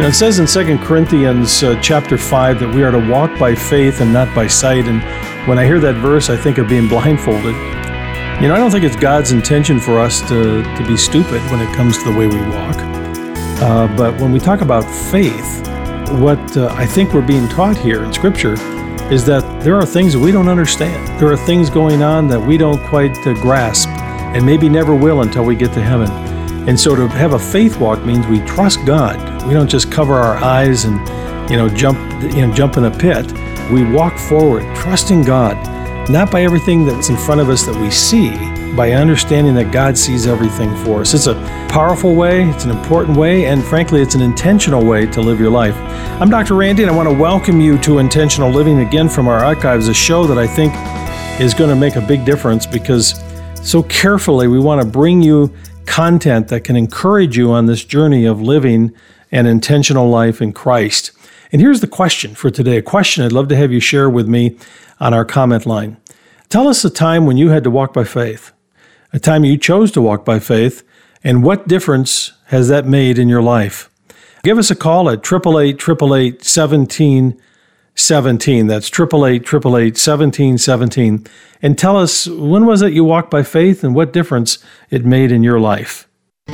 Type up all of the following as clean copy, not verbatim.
It says in 2 Corinthians chapter 5 that we are to walk by faith and not by sight. And when I hear that verse, I think of being blindfolded. I don't think it's God's intention for us to be stupid when it comes to the way we walk. But when we talk about faith, what I think we're being taught here in Scripture is that there are things that we don't understand. There are things going on that we don't quite grasp and maybe never will until we get to heaven. And so to have a faith walk means we trust God. We don't just cover our eyes and jump in a pit. We walk forward, trusting God, not by everything that's in front of us that we see, by understanding that God sees everything for us. It's a powerful way, it's an important way, and frankly, it's an intentional way to live your life. I'm Dr. Randy, and I want to welcome you to Intentional Living again from our archives, a show that I think is going to make a big difference because so carefully we want to bring you content that can encourage you on this journey of living an intentional life in Christ. And here's the question for today, a question I'd love to have you share with me on our comment line. Tell us a time when you had to walk by faith, a time you chose to walk by faith, and what difference has that made in your life? Give us a call at 888-888-1717. That's 888-888-1717. And tell us, when was it you walked by faith and what difference it made in your life?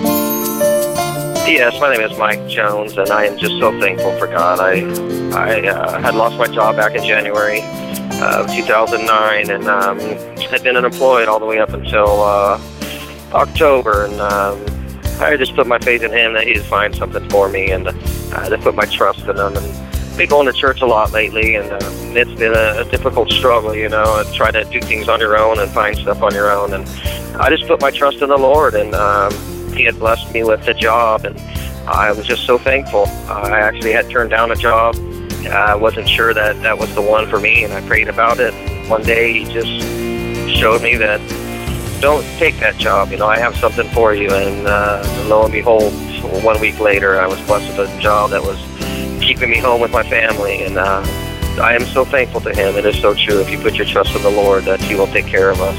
Yes, my name is Mike Jones, and I am just so thankful for God. I had lost my job back in January of 2009 and had been unemployed all the way up until October. And I just put my faith in Him that He'd find something for me, and to put my trust in Him. And been going to church a lot lately, and it's been a difficult struggle, and try to do things on your own and find stuff on your own. And I just put my trust in the Lord, and He had blessed me with a job, and I was just so thankful. I actually had turned down a job. I wasn't sure that was the one for me, and I prayed about it. One day He just showed me that, don't take that job, I have something for you. And lo and behold, 1 week later, I was blessed with a job that was keeping me home with my family, and I am so thankful to Him. It is so true. If you put your trust in the Lord, that He will take care of us.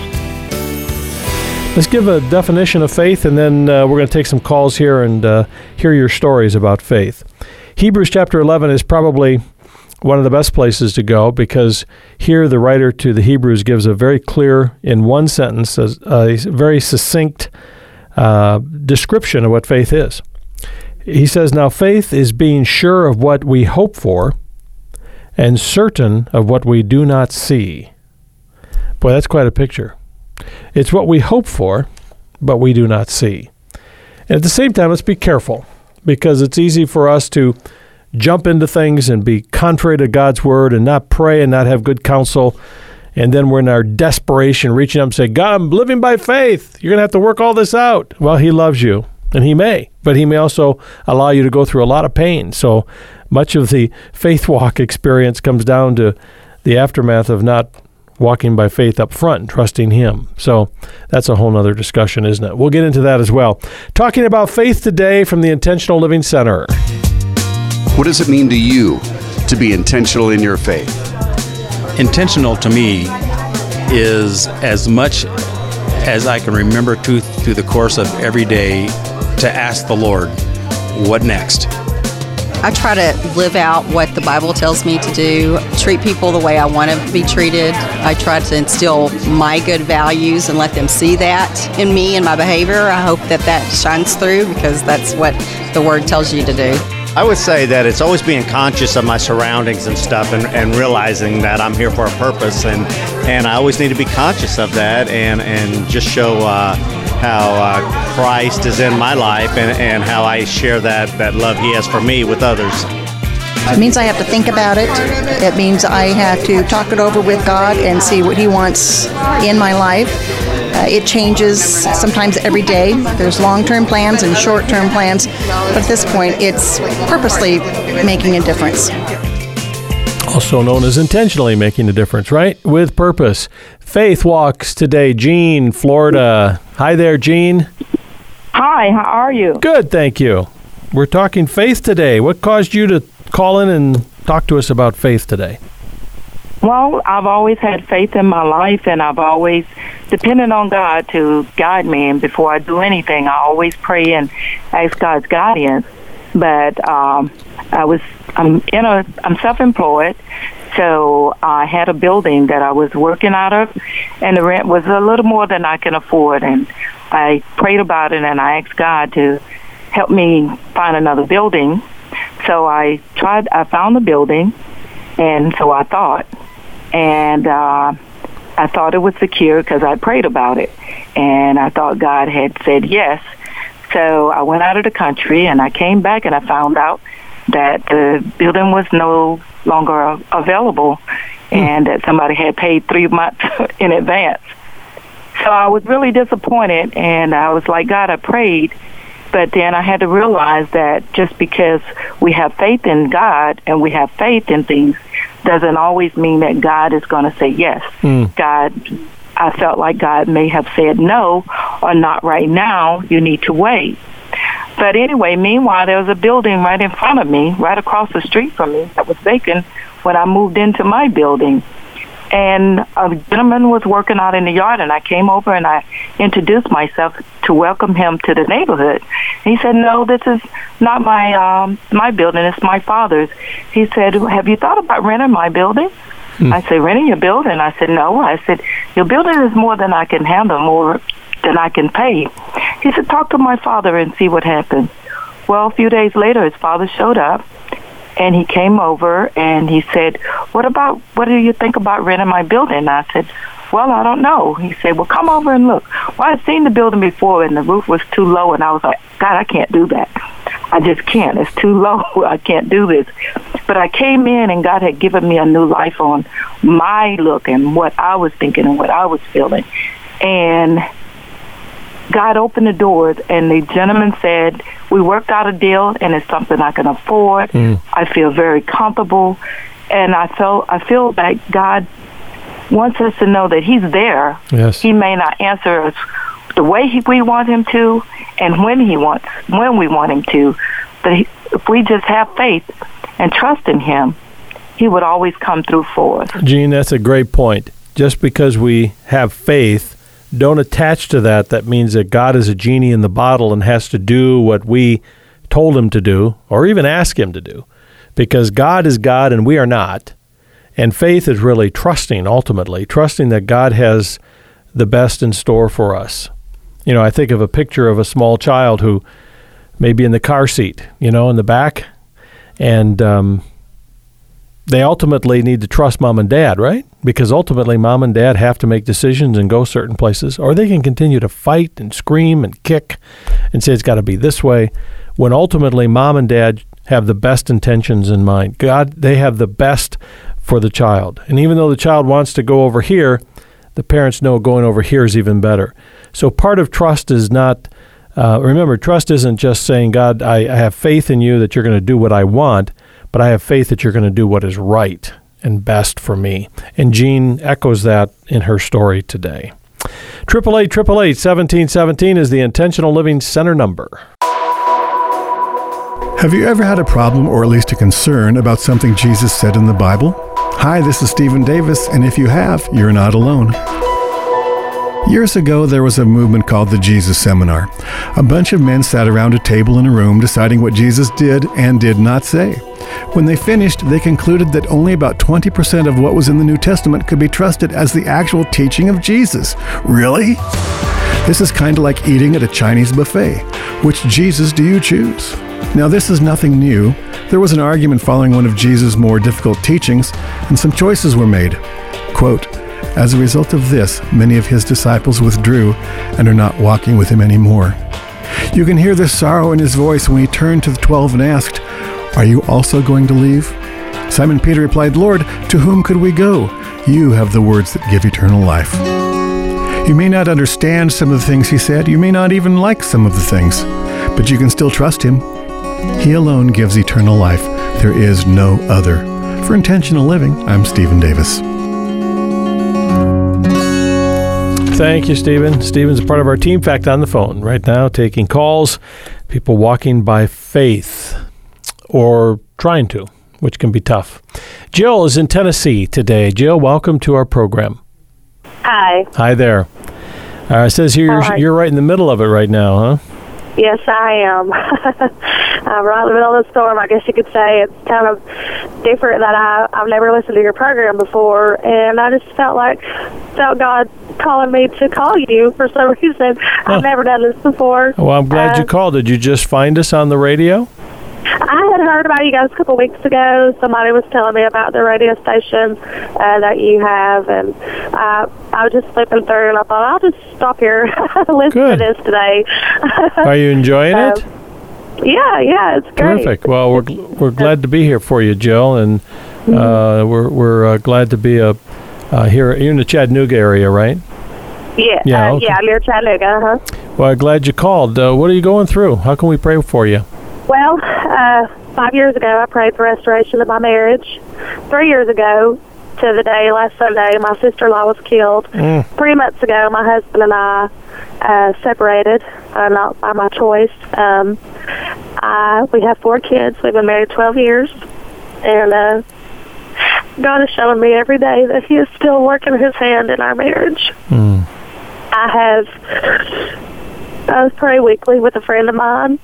Let's give a definition of faith, and then we're going to take some calls here and hear your stories about faith. Hebrews chapter 11 is probably one of the best places to go because here the writer to the Hebrews gives a very clear, in one sentence, a very succinct description of what faith is. He says, now faith is being sure of what we hope for and certain of what we do not see. Boy, that's quite a picture. It's what we hope for, but we do not see. And at the same time, let's be careful, because it's easy for us to jump into things and be contrary to God's word and not pray and not have good counsel. And then we're in our desperation reaching up and say, God, I'm living by faith. You're going to have to work all this out. Well, He loves you, and He may, but He may also allow you to go through a lot of pain. So much of the faith walk experience comes down to the aftermath of not walking by faith up front and trusting Him. So that's a whole nother discussion, isn't it? We'll get into that as well. Talking about faith today from the Intentional Living Center. What does it mean to you to be intentional in your faith? Intentional to me is as much as I can remember through the course of every day to ask the Lord, what next? I try to live out what the Bible tells me to do, treat people the way I want to be treated. I try to instill my good values and let them see that in me and my behavior. I hope that shines through because that's what the Word tells you to do. I would say that it's always being conscious of my surroundings and stuff and realizing that I'm here for a purpose, and I always need to be conscious of that and just show how Christ is in my life and how I share that love He has for me with others. It means I have to think about it. It means I have to talk it over with God and see what He wants in my life. It changes sometimes every day. There's long-term plans and short-term plans, but at this point, it's purposely making a difference. Also known as intentionally making a difference, right? With purpose. Faith walks today. Jean, Florida. Hi there, Jean. Hi, how are you? Good, thank you. We're talking faith today. What caused you to call in and talk to us about faith today? Well, I've always had faith in my life, and I've always depended on God to guide me. And before I do anything, I always pray and ask God's guidance. But I'm self-employed, so I had a building that I was working out of, and the rent was a little more than I can afford. And I prayed about it, and I asked God to help me find another building. So I found the building, and so I thought. And I thought it was secure because I prayed about it, and I thought God had said yes. So I went out of the country, and I came back, and I found out that the building was no longer available and that somebody had paid 3 months in advance. So I was really disappointed, and I was like, God, I prayed, but then I had to realize that just because we have faith in God and we have faith in things doesn't always mean that God is going to say yes. I felt like God may have said no, or not right now, you need to wait. But anyway, meanwhile, there was a building right in front of me, right across the street from me, that was vacant when I moved into my building. And a gentleman was working out in the yard, and I came over and I introduced myself to welcome him to the neighborhood. And he said, no, this is not my building, it's my father's. He said, have you thought about renting my building? I said, renting your building? I said, no. I said, your building is more than I can handle, more than I can pay. He said, talk to my father and see what happens. Well, a few days later, his father showed up, and he came over, and he said, what do you think about renting my building? I said, well, I don't know. He said, well, come over and look. Well, I'd seen the building before, and the roof was too low, and I was like, God, I can't do that. I just can't. It's too low. I can't do this. But I came in, and God had given me a new life on my look and what I was thinking and what I was feeling. And God opened the doors, and the gentleman said, we worked out a deal, and it's something I can afford. I feel very comfortable, and I feel like God wants us to know that He's there. Yes. He may not answer us the way we want Him to, and when we want Him to, but if we just have faith and trust in Him, He would always come through for us. Jean, that's a great point. Just because we have faith, don't attach to that. That means that God is a genie in the bottle and has to do what we told Him to do, or even ask Him to do, because God is God and we are not. And faith is really trusting, ultimately, trusting that God has the best in store for us. You know, I think of a picture of a small child who may be in the car seat, in the back, and they ultimately need to trust mom and dad, right? Because ultimately mom and dad have to make decisions and go certain places, or they can continue to fight and scream and kick and say it's got to be this way, when ultimately mom and dad have the best intentions in mind. God, they have the best for the child. And even though the child wants to go over here, the parents know going over here is even better. So part of trust is not, remember, trust isn't just saying, God, I have faith in you that you're going to do what I want, but I have faith that you're going to do what is right and best for me. And Jean echoes that in her story today. 888-888-1717 is the Intentional Living Center number. Have you ever had a problem, or at least a concern, about something Jesus said in the Bible? Hi, this is Stephen Davis, and if you have, you're not alone. Years ago, there was a movement called the Jesus Seminar. A bunch of men sat around a table in a room deciding what Jesus did and did not say. When they finished, they concluded that only about 20% of what was in the New Testament could be trusted as the actual teaching of Jesus. Really? This is kind of like eating at a Chinese buffet. Which Jesus do you choose? Now, this is nothing new. There was an argument following one of Jesus' more difficult teachings, and some choices were made. Quote, as a result of this, many of his disciples withdrew and are not walking with him anymore. You can hear the sorrow in his voice when he turned to the 12 and asked, are you also going to leave? Simon Peter replied, Lord, to whom could we go? You have the words that give eternal life. You may not understand some of the things he said. You may not even like some of the things, but you can still trust him. He alone gives eternal life. There is no other. For Intentional Living, I'm Stephen Davis. Thank you, Stephen. Stephen's a part of our team. In fact, on the phone right now, taking calls, people walking by faith, or trying to, which can be tough. Jill is in Tennessee today. Jill, welcome to our program. Hi. Hi there. It says here you're right in the middle of it right now, huh? Yes, I am. right in the middle of the storm, I guess you could say. It's kind of different that I've never listened to your program before, and I just felt God calling me to call you for some reason. I've never done this before. Well, I'm glad you called. Did you just find us on the radio? I had heard about you guys a couple of weeks ago. Somebody was telling me about the radio station that you have, and I was just flipping through, and I thought, I'll just stop here listen to this today. Are you enjoying it? Yeah, it's great. Terrific. Well, we're glad to be here for you, Jill, and we're glad to be here. You're in the Chattanooga area, right? Yeah, okay. I'm near Chattanooga. Well, glad you called. What are you going through? How can we pray for you? Well, 5 years ago, I prayed for restoration of my marriage. 3 years ago, to the day last Sunday, my sister-in-law was killed. 3 months ago, my husband and I separated, not by my choice. We have 4 kids. We've been married 12 years, and God is showing me every day that He is still working His hand in our marriage. I pray weekly with a friend of mine.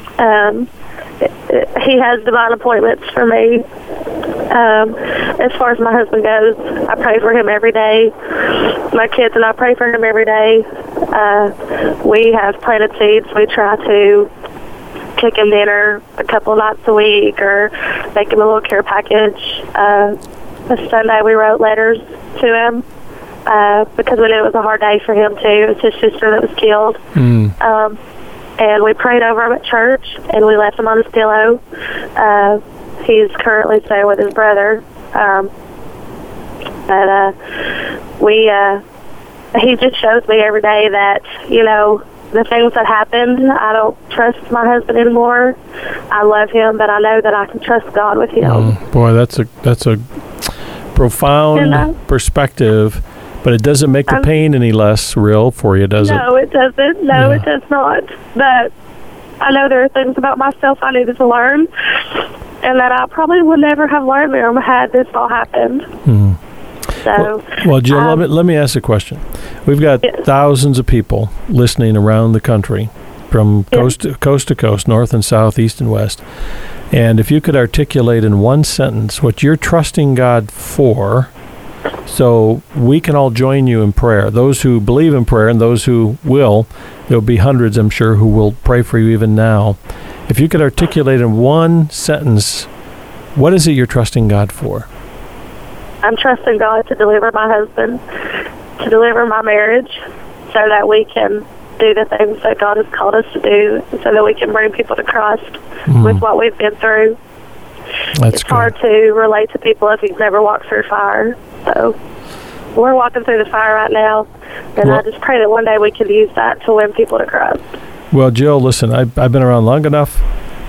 He has divine appointments for me. As far as my husband goes, I pray for him every day. My kids and I pray for him every day. We have planted seeds. We try to cook him dinner a couple nights a week or make him a little care package. This Sunday we wrote letters to him because we knew it was a hard day for him too. It was his sister that was killed. And we prayed over him at church, and we left him on his pillow. He's currently staying with his brother. He just shows me every day that, the things that happened, I don't trust my husband anymore. I love him, but I know that I can trust God with him. Boy, that's a profound perspective. But it doesn't make the pain any less real for you, does it? No, it doesn't. No, it does not. But I know there are things about myself I needed to learn, and that I probably would never have learned them had this all happened. So, well, Jill, let me ask a question. We've got thousands of people listening around the country, from coast to coast, north and south, east and west. And if you could articulate in one sentence what you're trusting God for, so we can all join you in prayer. Those who believe in prayer and those who will, there'll be hundreds, I'm sure, who will pray for you even now. If you could articulate in one sentence, what is it you're trusting God for? I'm trusting God to deliver my husband, to deliver my marriage, so that we can do the things that God has called us to do, so that we can bring people to Christ with what we've been through. It's hard to relate to people if you've never walked through fire. So we're walking through the fire right now, and I just pray that one day we can use that to win people to Christ. Well, Jill, listen, I've been around long enough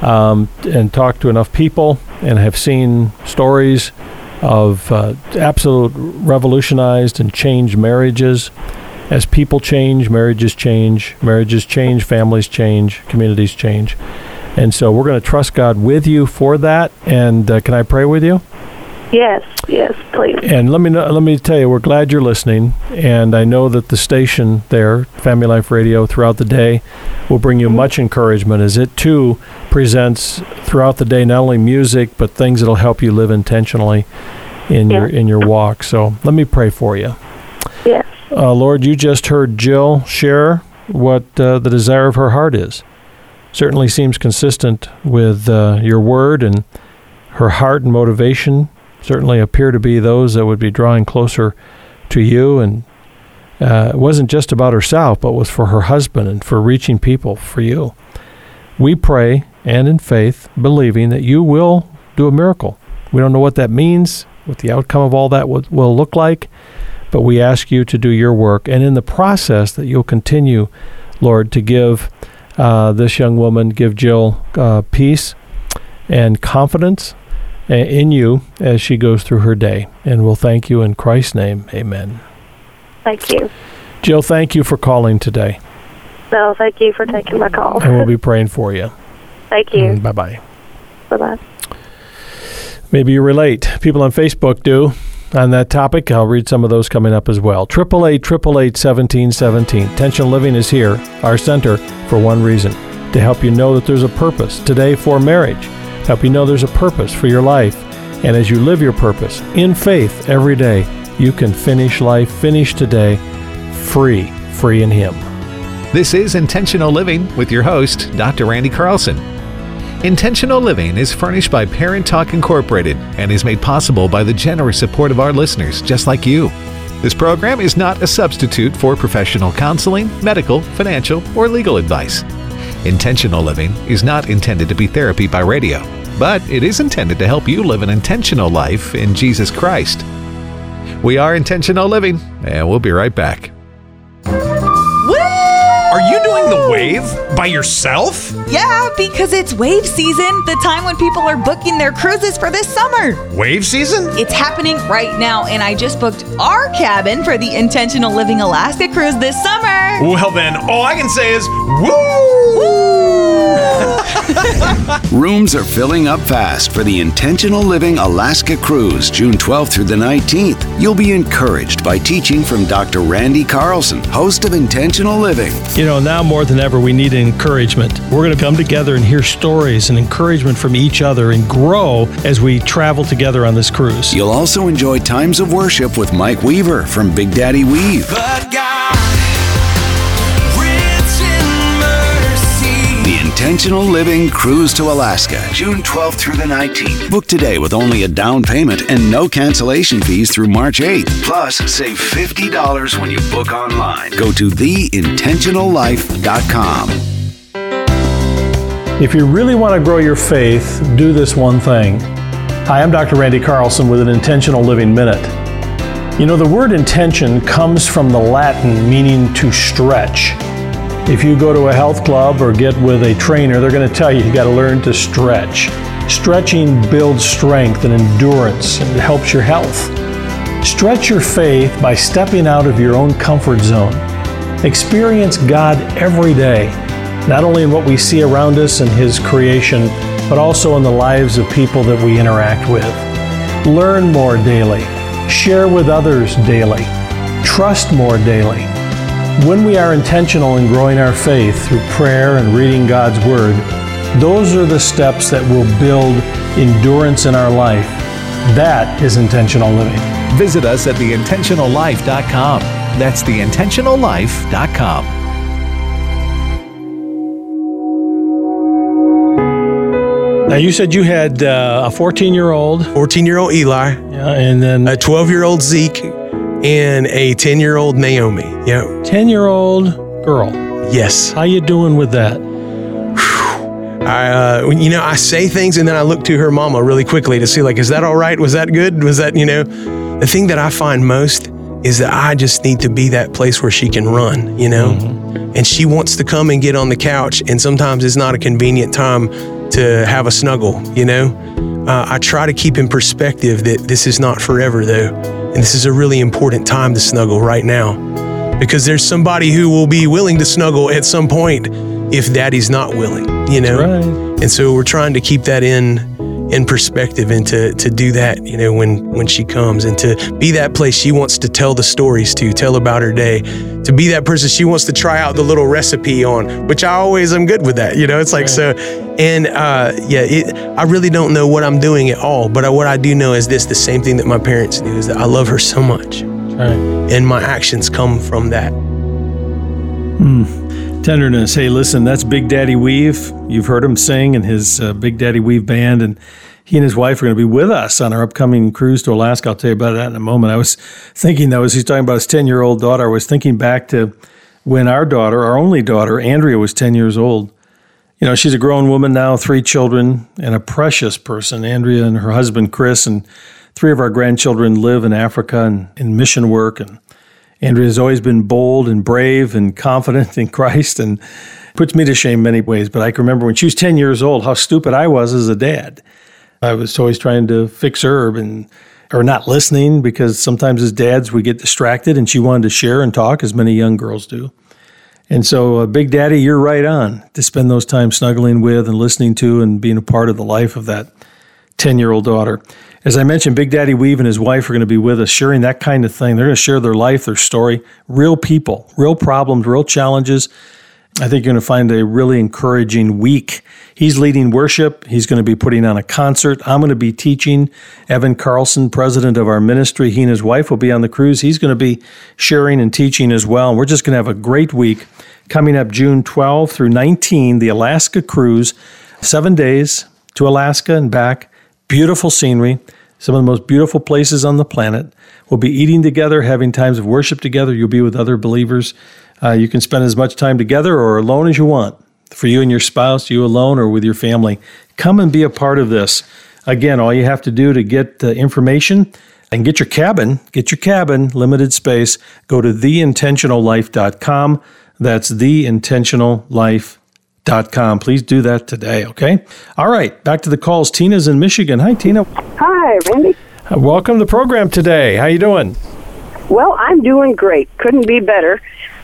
and talked to enough people and have seen stories of absolute revolutionized and changed marriages. As people change, marriages change, families change, communities change. And so we're going to trust God with you for that. And can I pray with you? Yes, please. And let me tell you, we're glad you're listening. And I know that the station there, Family Life Radio, throughout the day will bring you much encouragement, as it too presents throughout the day not only music but things that'll help you live intentionally in your walk. So let me pray for you. Yes. Lord, you just heard Jill share what the desire of her heart is. Certainly seems consistent with your word, and her heart and motivation certainly appear to be those that would be drawing closer to you. And it wasn't just about herself, but was for her husband and for reaching people for you. We pray, and in faith, believing that you will do a miracle. We don't know what that means, what the outcome of all that will look like, but we ask you to do your work. And in the process, that you'll continue, Lord, to give this young woman, give Jill peace and confidence in you as she goes through her day. And we'll thank you in Christ's name. Amen. Thank you. Jill, thank you for calling today. No, thank you for taking my call. And we'll be praying for you. Thank you. Bye-bye. Bye-bye. Maybe you relate. People on Facebook do. On that topic, I'll read some of those coming up as well. 888-888-1717. Tension Living is here, our center, for one reason: to help you know that there's a purpose today for marriage, to help you know there's a purpose for your life. And as you live your purpose in faith every day, you can finish life, finish today, free in Him. This is Intentional Living with your host, Dr. Randy Carlson. Intentional Living is furnished by Parent Talk Incorporated and is made possible by the generous support of our listeners just like you. This program is not a substitute for professional counseling, medical, financial, or legal advice. Intentional Living is not intended to be therapy by radio, but it is intended to help you live an intentional life in Jesus Christ. We are Intentional Living, and we'll be right back. Are you doing the wave by yourself? Yeah, because it's wave season, the time when people are booking their cruises for this summer. Wave season? It's happening right now, and I just booked our cabin for the Intentional Living Alaska cruise this summer. Well then, all I can say is, woo! Rooms are filling up fast for the Intentional Living Alaska Cruise, June 12th through the 19th. You'll be encouraged by teaching from Dr. Randy Carlson, host of Intentional Living. You know, now more than ever, we need encouragement. We're going to come together and hear stories and encouragement from each other and grow as we travel together on this cruise. You'll also enjoy times of worship with Mike Weaver from Big Daddy Weave. But God, rich in mercy. The Intentional Living Cruise to Alaska, June 12th through the 19th. Book today with only a down payment and no cancellation fees through March 8th. Plus, save $50 when you book online. Go to theintentionallife.com. If you really want to grow your faith, do this one thing. Hi, I'm Dr. Randy Carlson with an Intentional Living Minute. You know, the word intention comes from the Latin meaning to stretch. If you go to a health club or get with a trainer, they're going to tell you got to learn to stretch. Stretching builds strength and endurance, and it helps your health. Stretch your faith by stepping out of your own comfort zone. Experience God every day, not only in what we see around us in His creation, but also in the lives of people that we interact with. Learn more daily. Share with others daily. Trust more daily. When we are intentional in growing our faith through prayer and reading God's Word, those are the steps that will build endurance in our life. That is intentional living. Visit us at theintentionallife.com. That's theintentionallife.com. Now, you said you had a 14-year-old. 14-year-old Eli. Yeah, and then a 12-year-old Zeke and a 10-year-old Naomi. Yeah. 10-year-old girl. Yes. How you doing with that? I say things and then I look to her mama really quickly to see, like, is that all right? Was that good? Was that, the thing that I find most is that I just need to be that place where she can run, Mm-hmm. And she wants to come and get on the couch, and sometimes it's not a convenient time to have a snuggle, I try to keep in perspective that this is not forever, though. And this is a really important time to snuggle right now, because there's somebody who will be willing to snuggle at some point if daddy's not willing, Right. And so we're trying to keep that in perspective and to do that, when she comes, and to be that place she wants to tell the stories to, tell about her day, to be that person she wants to try out the little recipe on, which I always am good with that, it's like, right. So, and I really don't know what I'm doing at all, but what I do know is this, the same thing that my parents knew, is that I love her so much. Right. And my actions come from that. Tenderness. Hey, listen, that's Big Daddy Weave. You've heard him sing in his Big Daddy Weave band, and he and his wife are going to be with us on our upcoming cruise to Alaska. I'll tell you about that in a moment. I was thinking, though, as he's talking about his 10-year-old daughter, I was thinking back to when our daughter, our only daughter, Andrea, was 10 years old. She's a grown woman now, 3 children, and a precious person. Andrea and her husband, Chris, and 3 of our grandchildren live in Africa and in mission work, and Andrea has always been bold and brave and confident in Christ, and puts me to shame many ways. But I can remember when she was 10 years old, how stupid I was as a dad. I was always trying to fix her or not listening, because sometimes as dads we get distracted, and she wanted to share and talk, as many young girls do. And so, Big Daddy, you're right on to spend those times snuggling with and listening to and being a part of the life of that 10-year-old daughter. As I mentioned, Big Daddy Weave and his wife are going to be with us, sharing that kind of thing. They're going to share their life, their story, real people, real problems, real challenges. I think you're going to find a really encouraging week. He's leading worship. He's going to be putting on a concert. I'm going to be teaching. Evan Carlson, president of our ministry, he and his wife will be on the cruise. He's going to be sharing and teaching as well. And we're just going to have a great week. Coming up June 12 through 19, the Alaska cruise, 7 days to Alaska and back. Beautiful scenery, some of the most beautiful places on the planet. We'll be eating together, having times of worship together. You'll be with other believers. You can spend as much time together or alone as you want. For you and your spouse, you alone or with your family. Come and be a part of this. Again, all you have to do to get information and get your cabin, limited space, go to theintentionallife.com. That's theintentionallife.com. Please do that today, okay? All right, back to the calls. Tina's in Michigan. Hi, Tina. Hi, Randy. Welcome to the program today. How you doing? Well, I'm doing great. Couldn't be better.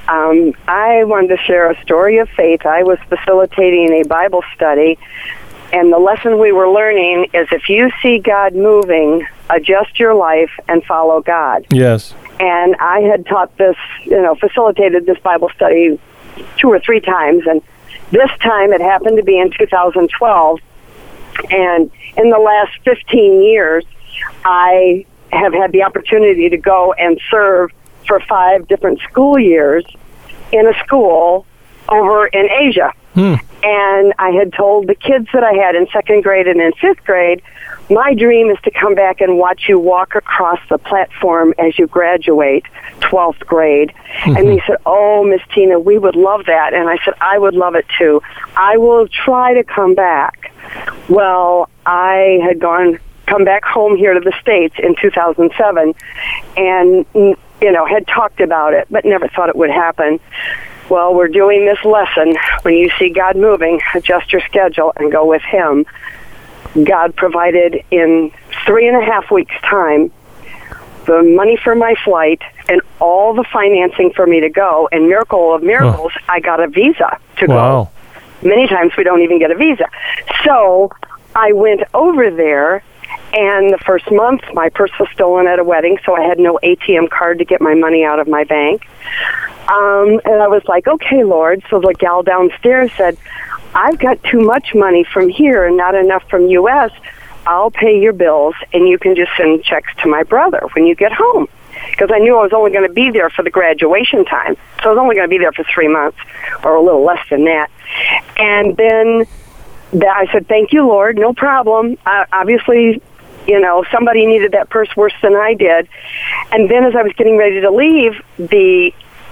I wanted to share a story of faith. I was facilitating a Bible study, and the lesson we were learning is if you see God moving, adjust your life and follow God. Yes. And I had taught this, facilitated this Bible study 2 or 3 times, and this time it happened to be in 2012. And in the last 15 years, I have had the opportunity to go and serve for 5 different school years in a school over in Asia. And I had told the kids that I had in 2nd grade and in 5th grade, my dream is to come back and watch you walk across the platform as you graduate 12th grade. And they said, oh, Miss Tina, we would love that. And I said, I would love it too. I will try to come back. Well, I had come back home here to the States in 2007 and, had talked about it, but never thought it would happen. Well, we're doing this lesson. When you see God moving, adjust your schedule and go with Him. God provided in 3.5 weeks' time the money for my flight and all the financing for me to go. And miracle of miracles, I got a visa to go. Many times we don't even get a visa. So I went over there, and the first month my purse was stolen at a wedding, so I had no ATM card to get my money out of my bank. And I was like, okay, Lord. So the gal downstairs said, I've got too much money from here and not enough from U.S. I'll pay your bills, and you can just send checks to my brother when you get home. Because I knew I was only going to be there for the graduation time. So I was only going to be there for 3 months, or a little less than that. And then I said, thank you, Lord, no problem. Obviously, somebody needed that purse worse than I did. And then as I was getting ready to leave, the,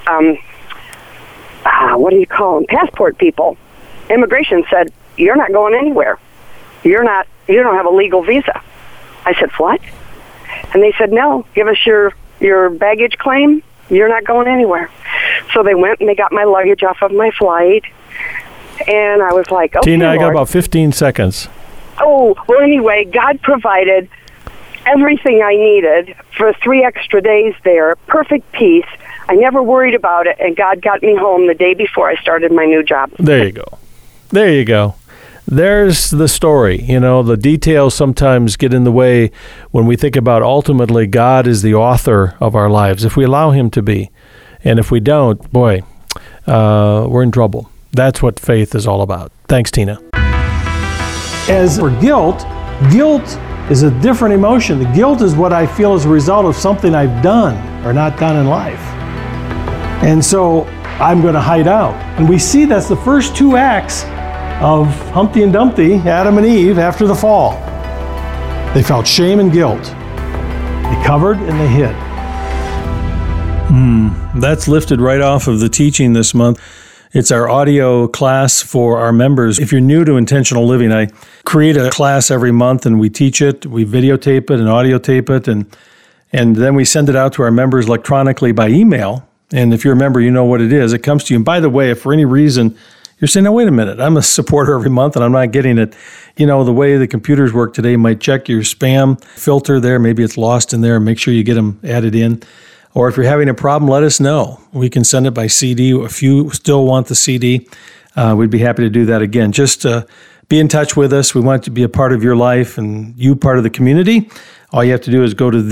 passport people, immigration said, you're not going anywhere. You don't have a legal visa. I said, what? And they said, no, give us your baggage claim. You're not going anywhere. So they went and they got my luggage off of my flight. And I was like, okay, Tina, Lord. I got about 15 seconds. Oh, well, anyway, God provided everything I needed for 3 extra days there. Perfect peace. I never worried about it, and God got me home the day before I started my new job. There you go. There's the story. The details sometimes get in the way when we think about ultimately God is the author of our lives, if we allow Him to be. And if we don't, boy, we're in trouble. That's what faith is all about. Thanks, Tina. As for guilt is a different emotion. The guilt is what I feel as a result of something I've done or not done in life. And so I'm going to hide out. And we see that's the first 2 acts of Humpty and Dumpty, Adam and Eve, after the fall. They felt shame and guilt. They covered and they hid. That's lifted right off of the teaching this month. It's our audio class for our members. If you're new to intentional living, I create a class every month and we teach it, we videotape it and audio tape it, and then we send it out to our members electronically by email. And if you're a member, you know what it is. It comes to you. And by the way, if for any reason you're saying, no, wait a minute, I'm a supporter every month and I'm not getting it. The way the computers work today might check your spam filter there. Maybe it's lost in there. Make sure you get them added in. Or if you're having a problem, let us know. We can send it by CD. If you still want the CD, we'd be happy to do that again. Just be in touch with us. We want to be a part of your life and you part of the community. All you have to do is go to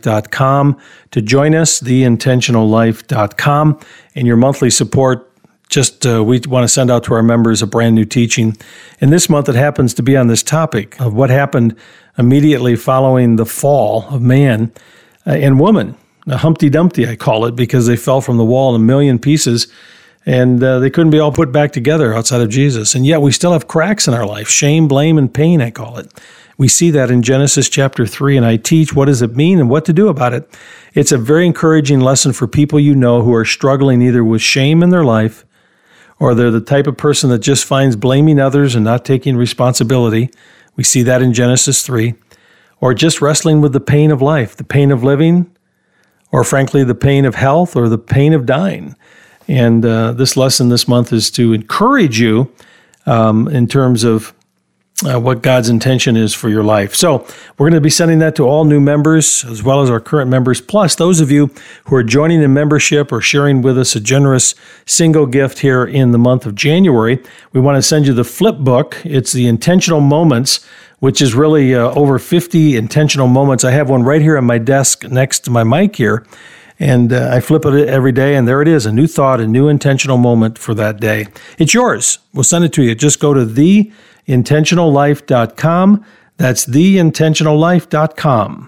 theintentionallife.com to join us, theintentionallife.com. And your monthly support we want to send out to our members a brand new teaching. And this month it happens to be on this topic of what happened immediately following the fall of man and woman. Now, Humpty Dumpty, I call it, because they fell from the wall in a million pieces, and they couldn't be all put back together outside of Jesus. And yet we still have cracks in our life, shame, blame, and pain, I call it. We see that in Genesis chapter 3, and I teach what does it mean and what to do about it. It's a very encouraging lesson for people you know who are struggling either with shame in their life, or they're the type of person that just finds blaming others and not taking responsibility. We see that in Genesis 3. Or just wrestling with the pain of life, the pain of living, or frankly, the pain of health, or the pain of dying. And this lesson this month is to encourage you in terms of what God's intention is for your life. So we're going to be sending that to all new members as well as our current members, plus those of you who are joining in membership or sharing with us a generous single gift here in the month of January. We want to send you the flip book. It's the Intentional Moments, which is really over 50 intentional moments. I have one right here on my desk next to my mic here, and I flip it every day, and there it is, a new thought, a new intentional moment for that day. It's yours. We'll send it to you. Just go to theintentionallife.com. That's theintentionallife.com.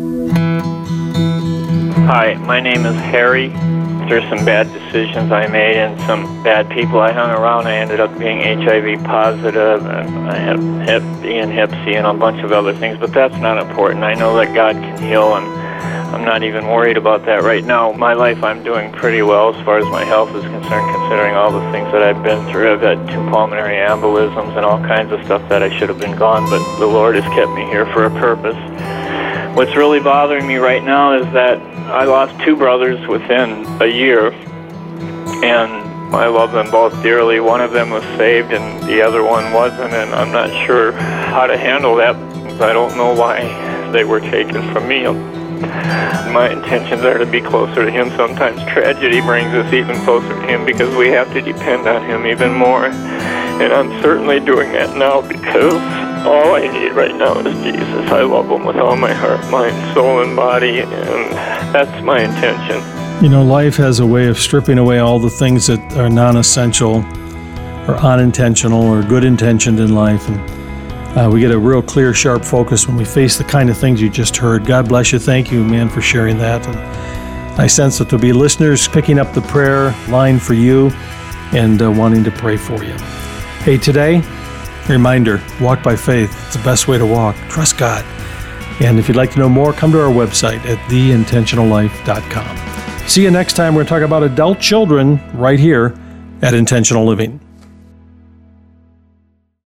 Hi, my name is Harry. There's some bad decisions I made and some bad people I hung around. I ended up being HIV positive, and I had Hep B and Hep C and a bunch of other things, but that's not important. I know that God can heal, and I'm not even worried about that right now. My life, I'm doing pretty well as far as my health is concerned, considering all the things that I've been through. I've had 2 pulmonary embolisms and all kinds of stuff that I should have been gone, but the Lord has kept me here for a purpose. What's really bothering me right now is that I lost 2 brothers within a year, and I love them both dearly. One of them was saved and the other one wasn't, and I'm not sure how to handle that. I don't know why they were taken from me. My intentions are to be closer to Him. Sometimes tragedy brings us even closer to Him because we have to depend on Him even more. And I'm certainly doing that now because all I need right now is Jesus. I love Him with all my heart, mind, soul, and body, and that's my intention. You know, life has a way of stripping away all the things that are non-essential or unintentional or good-intentioned in life, and we get a real clear, sharp focus when we face the kind of things you just heard. God bless you. Thank you, man, for sharing that. And I sense that there'll be listeners picking up the prayer line for you and wanting to pray for you. Hey, today, reminder, walk by faith. It's the best way to walk. Trust God. And if you'd like to know more, come to our website at theintentionallife.com. See you next time. We're going to talk about adult children right here at Intentional Living.